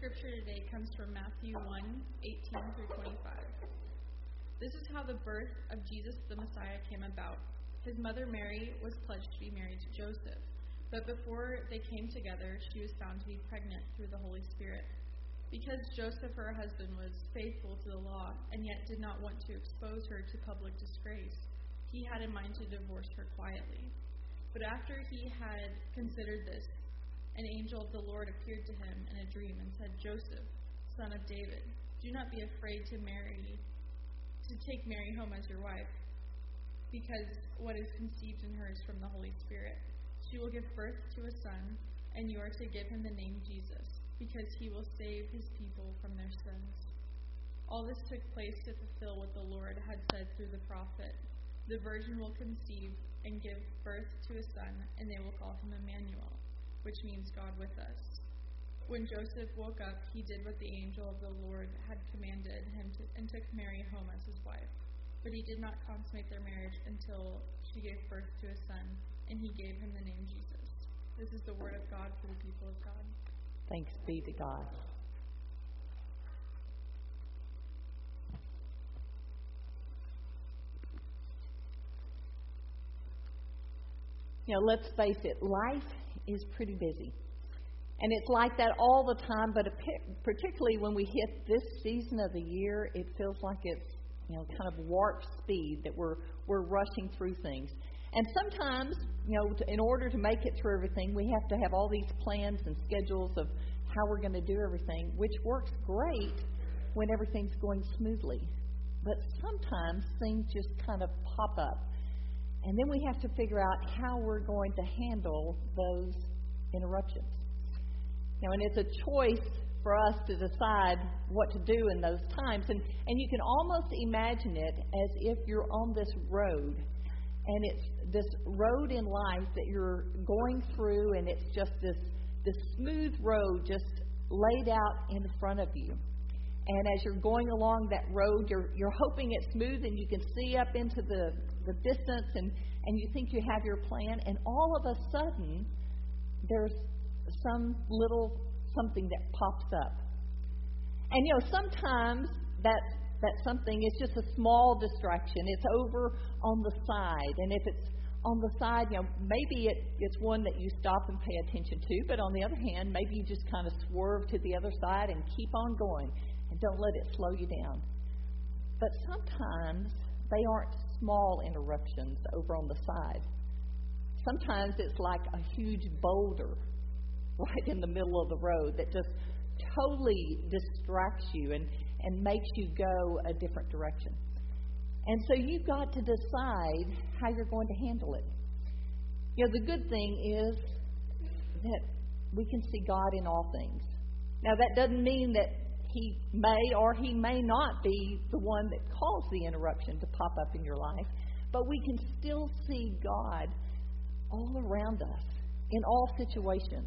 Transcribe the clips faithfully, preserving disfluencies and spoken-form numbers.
scripture today comes from Matthew one, eighteen through twenty-five. This is how the birth of Jesus the Messiah came about. His mother Mary was pledged to be married to Joseph, but before they came together, she was found to be pregnant through the Holy Spirit. Because Joseph, her husband, was faithful to the law and yet did not want to expose her to public disgrace, he had in mind to divorce her quietly. But after he had considered this, an angel of the Lord appeared to him in a dream and said, Joseph, son of David, do not be afraid to marry, to take Mary home as your wife, because what is conceived in her is from the Holy Spirit. She will give birth to a son, and you are to give him the name Jesus, because he will save his people from their sins. All this took place to fulfill what the Lord had said through the prophet. The virgin will conceive and give birth to a son, and they will call him Emmanuel, which means God with us. When Joseph woke up, he did what the angel of the Lord had commanded him to, and took Mary home as his wife. But he did not consummate their marriage until she gave birth to a son, and he gave him the name Jesus. This is the word of God for the people of God. Thanks be to God. You know, let's face it, life is pretty busy. And it's like that all the time, but particularly when we hit this season of the year, it feels like it's, you know, kind of warp speed, that we're we're rushing through things. And sometimes, you know, to, in order to make it through everything, we have to have all these plans and schedules of how we're going to do everything, which works great when everything's going smoothly. But sometimes things just kind of pop up. And then we have to figure out how we're going to handle those interruptions. You know, and it's a choice for us to decide what to do in those times. And, and you can almost imagine it as if you're on this road. And it's this road in life that you're going through, and it's just this, this smooth road just laid out in front of you. And as you're going along that road, you're you're hoping it's smooth and you can see up into the, the distance, and, and you think you have your plan, and all of a sudden there's some little something that pops up. And you know, sometimes that that something is just a small distraction. It's over on the side, and if it's on the side, you know, maybe it, it's one that you stop and pay attention to, but on the other hand, maybe you just kind of swerve to the other side and keep on going. And don't let it slow you down. But sometimes they aren't small interruptions over on the side. Sometimes it's like a huge boulder right in the middle of the road that just totally distracts you and, and makes you go a different direction. And so you've got to decide how you're going to handle it. You know, the good thing is that we can see God in all things. Now, that doesn't mean that He may or He may not be the one that caused the interruption to pop up in your life, but we can still see God all around us in all situations.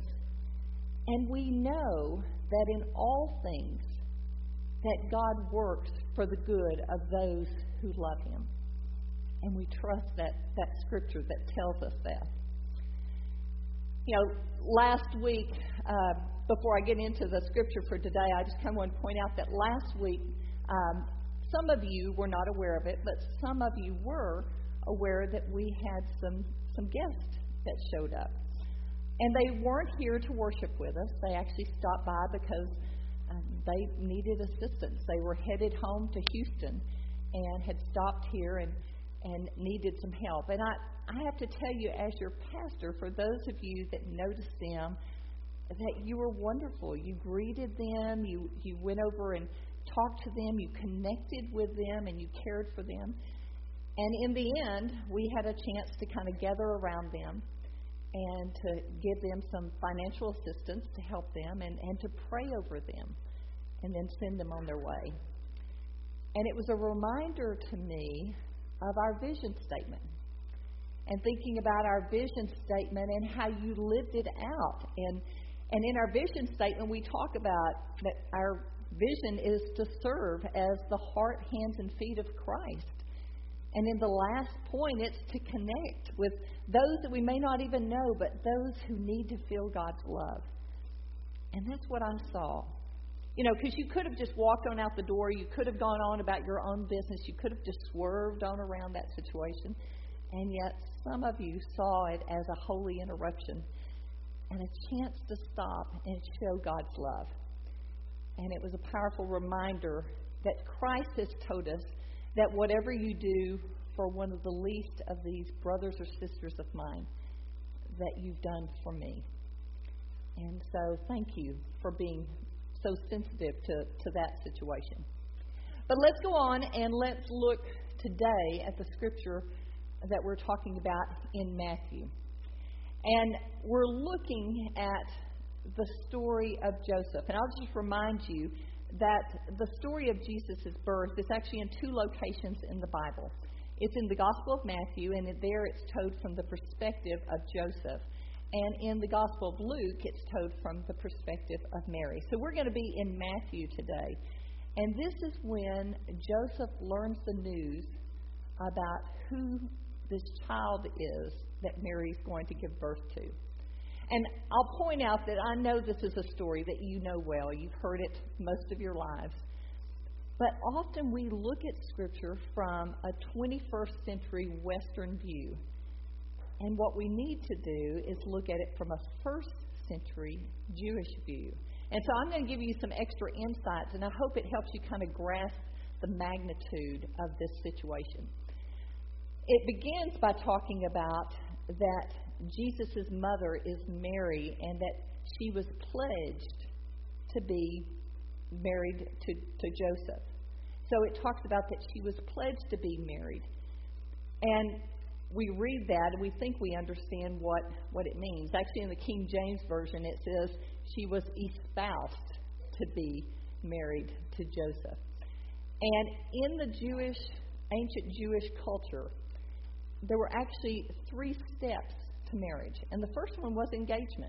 And we know that in all things that God works for the good of those who love Him. And we trust that, that scripture that tells us that. You know, last week, uh, before I get into the scripture for today, I just kind of want to point out that last week, um, some of you were not aware of it, but some of you were aware that we had some, some guests that showed up. And they weren't here to worship with us. They actually stopped by because um, they needed assistance. They were headed home to Houston and had stopped here and, and needed some help. And I, I have to tell you, as your pastor, for those of you that noticed them, that you were wonderful. You greeted them, you, you went over and talked to them, you connected with them, and you cared for them. And in the end, we had a chance to kind of gather around them and to give them some financial assistance to help them, and, and to pray over them and then send them on their way. And it was a reminder to me of our vision statement, and thinking about our vision statement and how you lived it out. And and in our vision statement, we talk about that our vision is to serve as the heart, hands, and feet of Christ. And in the last point, it's to connect with those that we may not even know, but those who need to feel God's love. And that's what I saw. You know, because you could have just walked on out the door. You could have gone on about your own business. You could have just swerved on around that situation. And yet some of you saw it as a holy interruption and a chance to stop and show God's love. And it was a powerful reminder that Christ has told us that whatever you do for one of the least of these brothers or sisters of mine, that you've done for me. And so thank you for being so sensitive to, to that situation. But let's go on and let's look today at the scripture that we're talking about in Matthew. And we're looking at the story of Joseph. And I'll just remind you that the story of Jesus' birth is actually in two locations in the Bible. It's in the Gospel of Matthew, and there it's told from the perspective of Joseph. And in the Gospel of Luke, it's told from the perspective of Mary. So we're going to be in Matthew today. And this is when Joseph learns the news about who this child is that Mary's going to give birth to. And I'll point out that I know this is a story that you know well. You've heard it most of your lives. But often we look at Scripture from a twenty-first century Western view. And what we need to do is look at it from a first century Jewish view. And so I'm going to give you some extra insights, and I hope it helps you kind of grasp the magnitude of this situation. It begins by talking about that Jesus' mother is Mary and that she was pledged to be married to, to Joseph. So it talks about that she was pledged to be married. And we read that and we think we understand what, what it means. Actually, in the King James Version, it says she was espoused to be married to Joseph. And in the Jewish, ancient Jewish culture, there were actually three steps to marriage. And the first one was engagement.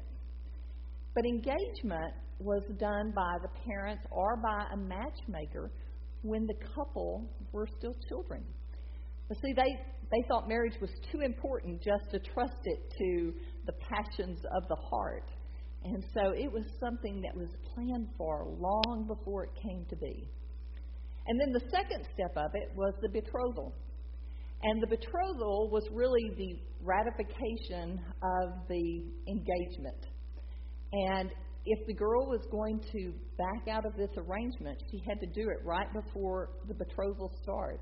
But engagement was done by the parents or by a matchmaker when the couple were still children. But see, they, they thought marriage was too important just to trust it to the passions of the heart. And so it was something that was planned for long before it came to be. And then the second step of it was the betrothal. And the betrothal was really the ratification of the engagement. And if the girl was going to back out of this arrangement, she had to do it right before the betrothal started.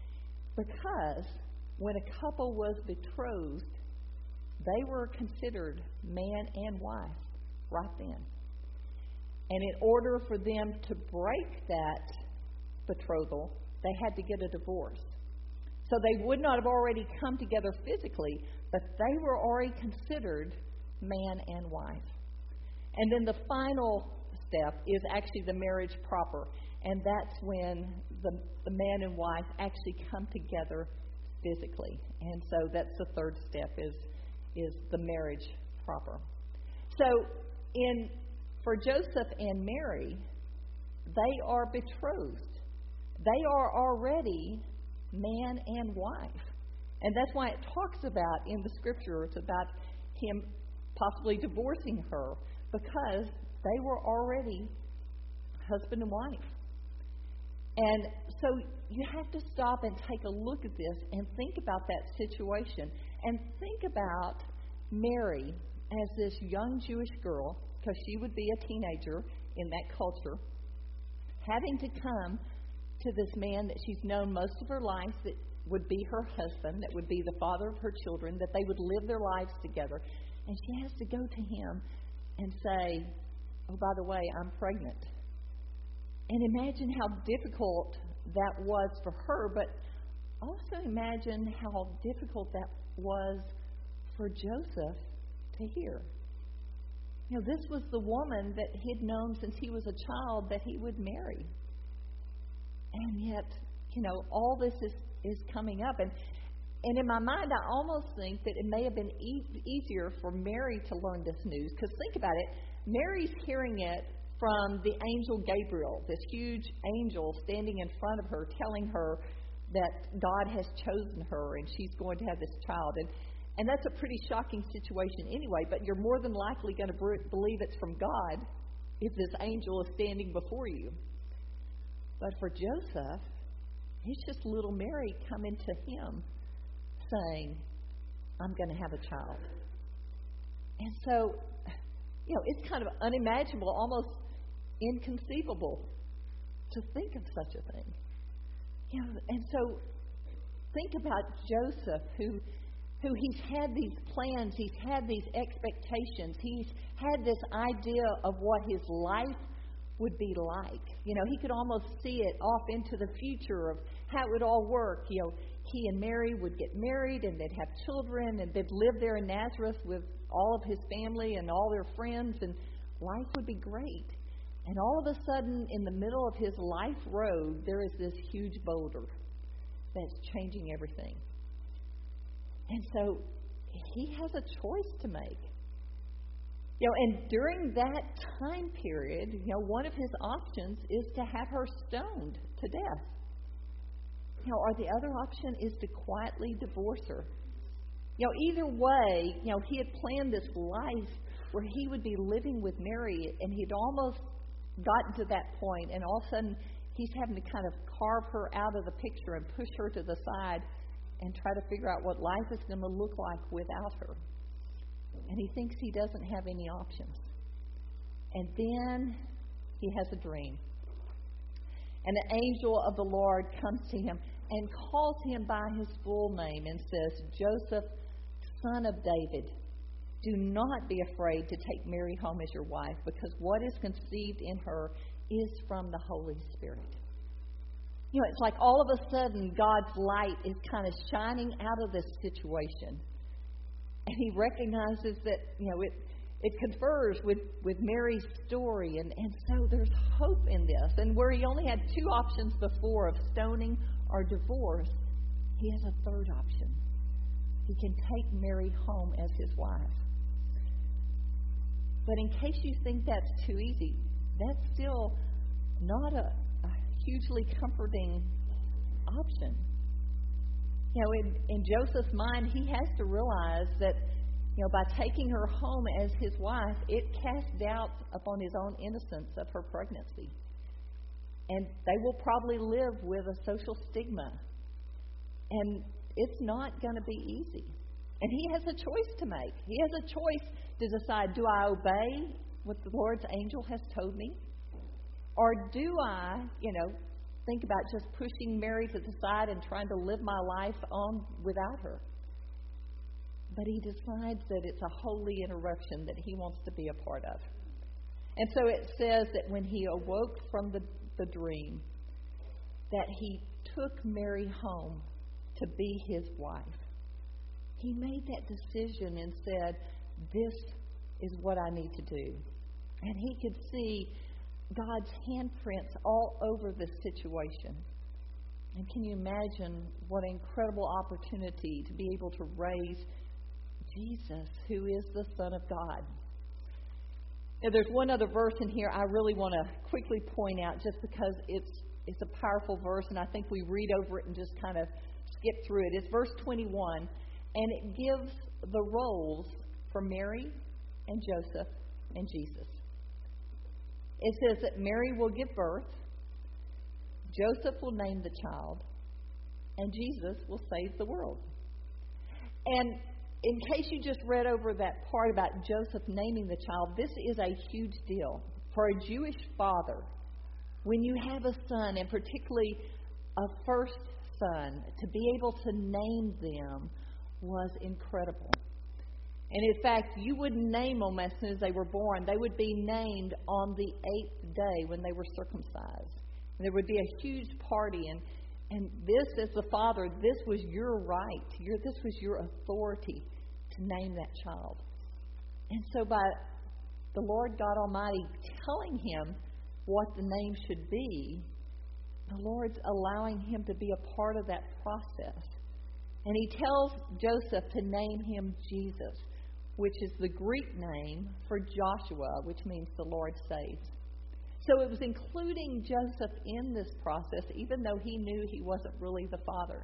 Because when a couple was betrothed, they were considered man and wife right then. And in order for them to break that betrothal, they had to get a divorce. So they would not have already come together physically, but they were already considered man and wife. And then the final step is actually the marriage proper. And that's when the, the man and wife actually come together physically. And so that's the third step is, is the marriage proper. So in for Joseph and Mary, they are betrothed. They are already man and wife. And that's why it talks about in the scripture, it's about him possibly divorcing her, because they were already husband and wife. And so you have to stop and take a look at this and think about that situation. And think about Mary as this young Jewish girl, because she would be a teenager in that culture, having to come to this man that she's known most of her life, that would be her husband, that would be the father of her children, that they would live their lives together. And she has to go to him and say, oh, by the way, I'm pregnant. And imagine how difficult that was for her, but also imagine how difficult that was for Joseph to hear. You know, this was the woman that he'd known since he was a child that he would marry. And yet, you know, all this is, is coming up. And, and in my mind, I almost think that it may have been e- easier for Mary to learn this news. Because think about it, Mary's hearing it from the angel Gabriel, this huge angel standing in front of her, telling her that God has chosen her and she's going to have this child. And, and that's a pretty shocking situation anyway, but you're more than likely going to believe it's from God if this angel is standing before you. But for Joseph, it's just little Mary coming to him saying, I'm going to have a child. And so, you know, it's kind of unimaginable, almost inconceivable to think of such a thing. You know, and so think about Joseph, who who he's had these plans, he's had these expectations, he's had this idea of what his life would be like. You know, he could almost see it off into the future of how it would all work. You know, he and Mary would get married and they'd have children and they'd live there in Nazareth with all of his family and all their friends, and life would be great. And all of a sudden, in the middle of his life road, there is this huge boulder that's changing everything. And so he has a choice to make. You know, and during that time period, you know, one of his options is to have her stoned to death. You know, or the other option is to quietly divorce her. You know, either way, you know, he had planned this life where he would be living with Mary, and he'd almost gotten to that point, and all of a sudden he's having to kind of carve her out of the picture and push her to the side and try to figure out what life is going to look like without her. And he thinks he doesn't have any options. And then he has a dream. And the angel of the Lord comes to him and calls him by his full name and says, Joseph, son of David, do not be afraid to take Mary home as your wife, because what is conceived in her is from the Holy Spirit. You know, it's like all of a sudden God's light is kind of shining out of this situation. And he recognizes that, you know, it it confers with, with Mary's story. And, and so there's hope in this. And where he only had two options before of stoning or divorce, he has a third option. He can take Mary home as his wife. But in case you think that's too easy, that's still not a, a hugely comforting option. You know, in, in Joseph's mind, he has to realize that, you know, by taking her home as his wife, it casts doubt upon his own innocence of her pregnancy. And they will probably live with a social stigma. And it's not going to be easy. And he has a choice to make. He has a choice to decide, do I obey what the Lord's angel has told me? Or do I, you know, think about just pushing Mary to the side and trying to live my life on without her? But he decides that it's a holy interruption that he wants to be a part of. And so it says that when he awoke from the, the dream, that he took Mary home to be his wife. He made that decision and said, this is what I need to do. And he could see God's handprints all over this situation. And can you imagine what an incredible opportunity to be able to raise Jesus, who is the Son of God. Now, there's one other verse in here I really want to quickly point out, just because it's it's a powerful verse, and I think we read over it and just kind of skip through it. It's verse twenty-one, and it gives the roles for Mary and Joseph and Jesus. It says that Mary will give birth, Joseph will name the child, and Jesus will save the world. And in case you just read over that part about Joseph naming the child, this is a huge deal. For a Jewish father, when you have a son, and particularly a first son, to be able to name them was incredible. And in fact, you wouldn't name them as soon as they were born. They would be named on the eighth day when they were circumcised. And there would be a huge party. And, and this, as the father, this was your right. Your, this was your authority to name that child. And so by the Lord God Almighty telling him what the name should be, the Lord's allowing him to be a part of that process. And he tells Joseph to name him Jesus, which is the Greek name for Joshua, which means the Lord saves. So it was including Joseph in this process, even though he knew he wasn't really the father.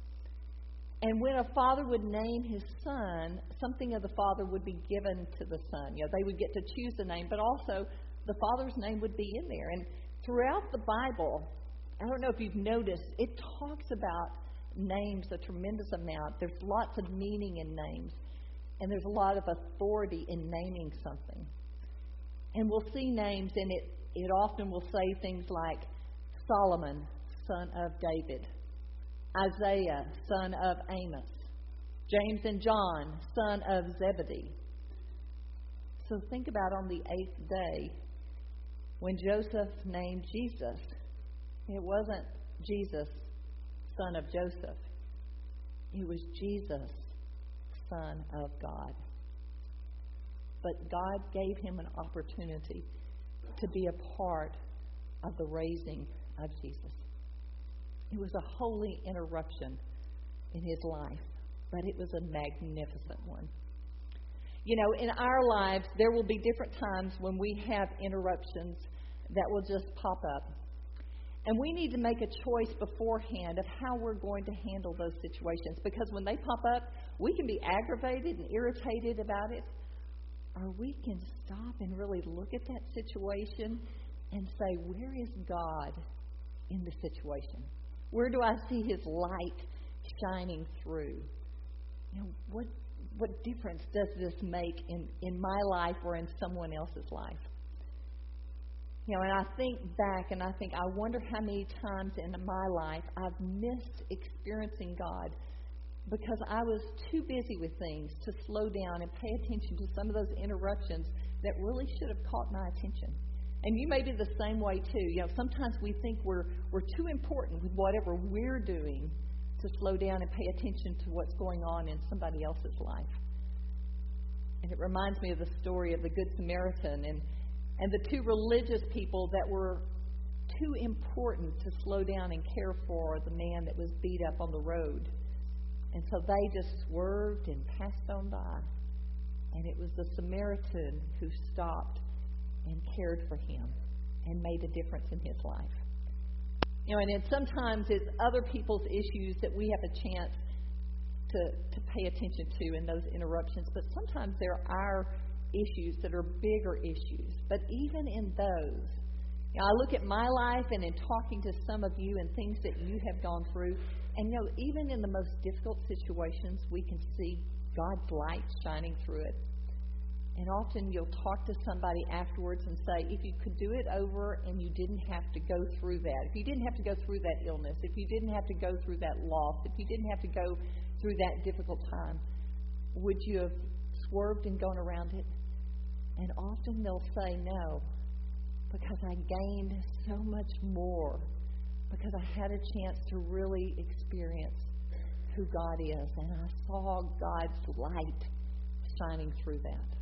And when a father would name his son, something of the father would be given to the son. You know, they would get to choose the name, but also the Father's name would be in there. And throughout the Bible, I don't know if you've noticed, it talks about names a tremendous amount. There's lots of meaning in names, and there's a lot of authority in naming something. And we'll see names, and it, it often will say things like Solomon, son of David, Isaiah, son of Amos, James and John, son of Zebedee. So think about on the eighth day, when Joseph named Jesus, it wasn't Jesus, son of Joseph. It was Jesus, son of God. But God gave him an opportunity to be a part of the raising of Jesus. It was a holy interruption in his life, but it was a magnificent one. You know, in our lives, there will be different times when we have interruptions that will just pop up. And we need to make a choice beforehand of how we're going to handle those situations. Because when they pop up, we can be aggravated and irritated about it. Or we can stop and really look at that situation and say, where is God in the situation? Where do I see His light shining through? You know, what what difference does this make in, in my life or in someone else's life? You know, and I think back and I think, I wonder how many times in my life I've missed experiencing God because I was too busy with things to slow down and pay attention to some of those interruptions that really should have caught my attention. And you may be the same way too. You know, sometimes we think we're we're too important with whatever we're doing to slow down and pay attention to what's going on in somebody else's life. And it reminds me of the story of the Good Samaritan and, and the two religious people that were too important to slow down and care for the man that was beat up on the road. And so they just swerved and passed on by. And it was the Samaritan who stopped and cared for him and made a difference in his life. You know, and then sometimes it's other people's issues that we have a chance to, to pay attention to in those interruptions. But sometimes there are issues that are bigger issues. But even in those, you know, I look at my life and in talking to some of you and things that you have gone through, and you know, even in the most difficult situations, we can see God's light shining through it. And often you'll talk to somebody afterwards and say, if you could do it over and you didn't have to go through that, if you didn't have to go through that illness, if you didn't have to go through that loss, if you didn't have to go through that difficult time, would you have swerved and gone around it? And often they'll say no, because I gained so much more, because I had a chance to really experience who God is, and I saw God's light shining through that.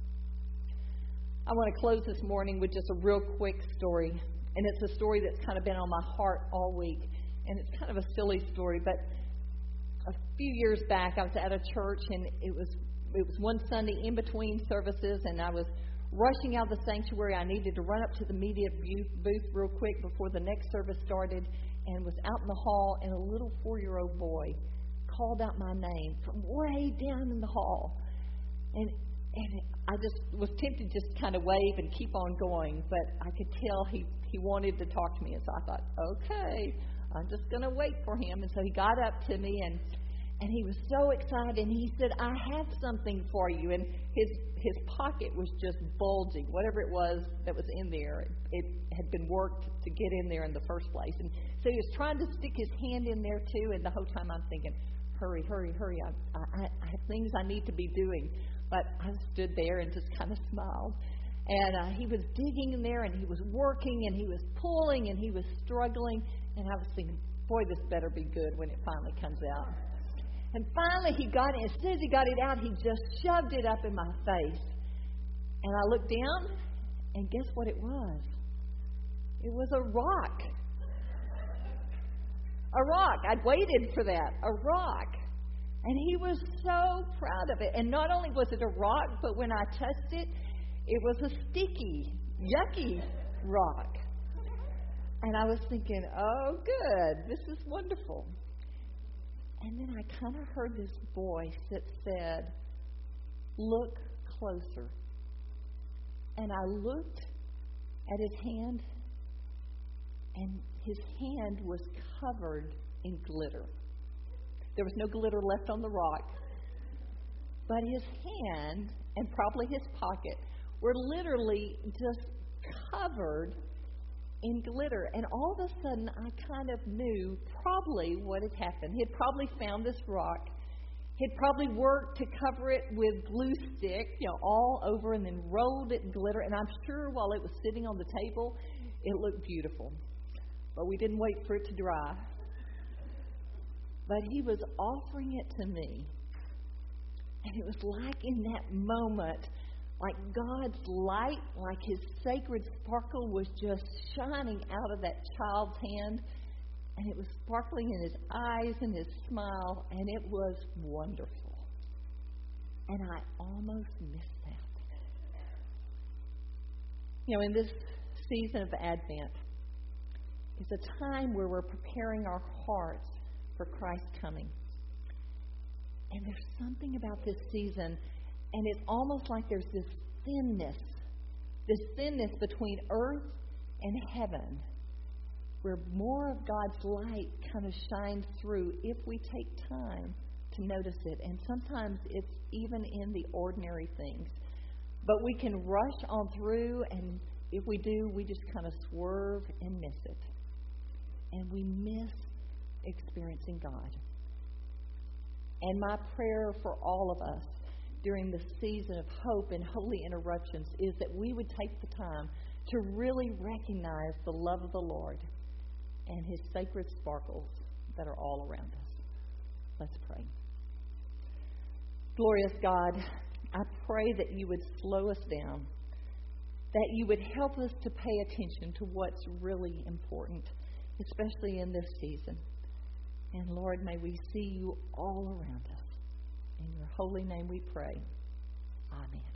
I want to close this morning with just a real quick story. And it's a story that's kind of been on my heart all week. And it's kind of a silly story. But a few years back, I was at a church, and it was it was one Sunday in between services, and I was rushing out of the sanctuary. I needed to run up to the media booth real quick before the next service started, and was out in the hall, and a little four-year-old boy called out my name from way down in the hall. And And I just was tempted to just kind of wave and keep on going, but I could tell he, he wanted to talk to me. And so I thought, okay, I'm just going to wait for him. And so he got up to me, and and he was so excited. And he said, I have something for you. And his his pocket was just bulging. Whatever it was that was in there, it, it had been worked to get in there in the first place. And so he was trying to stick his hand in there, too. And the whole time I'm thinking, hurry, hurry, hurry. I, I, I have things I need to be doing. But I stood there and just kind of smiled. And uh, he was digging in there, and he was working, and he was pulling, and he was struggling. And I was thinking, boy, this better be good when it finally comes out. And finally he got it. As soon as he got it out, he just shoved it up in my face. And I looked down, and guess what it was? It was a rock. A rock. I'd waited for that. A rock. And he was so proud of it. And not only was it a rock, but when I touched it, it was a sticky, yucky rock. And I was thinking, oh, good, this is wonderful. And then I kind of heard this voice that said, look closer. And I looked, at his hand, and his hand was covered in glitter. There was no glitter left on the rock, but his hand and probably his pocket were literally just covered in glitter. And all of a sudden, I kind of knew probably what had happened. He had probably found this rock. He'd probably worked to cover it with glue stick, you know, all over, and then rolled it in glitter. And I'm sure while it was sitting on the table, it looked beautiful. But we didn't wait for it to dry. But he was offering it to me. And it was like in that moment, like God's light, like his sacred sparkle was just shining out of that child's hand. And it was sparkling in his eyes and his smile, and it was wonderful. And I almost missed that. You know, in this season of Advent, it's a time where we're preparing our hearts for Christ's coming. And there's something about this season, and it's almost like there's this thinness, this thinness between earth and heaven, where more of God's light kind of shines through if we take time to notice it. And sometimes it's even in the ordinary things. But we can rush on through, and if we do, we just kind of swerve and miss it. And we miss experiencing God. And my prayer for all of us during the season of hope and holy interruptions is that we would take the time to really recognize the love of the Lord and his sacred sparkles that are all around us. Let's pray. Glorious God, I pray that you would slow us down, that you would help us to pay attention to what's really important, especially in this season. And Lord, may we see you all around us. In your holy name we pray. Amen.